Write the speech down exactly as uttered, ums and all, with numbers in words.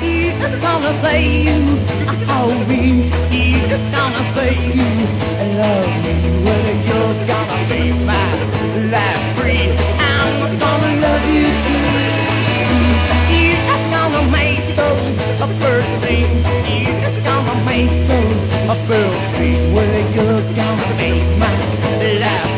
He's gonna say you, oh me. He's gonna say you, love me. Well, you're gonna be my life free. I'm gonna love you too. He's gonna make those a first thing. He's gonna make those a first thing. Well, you're gonna make my life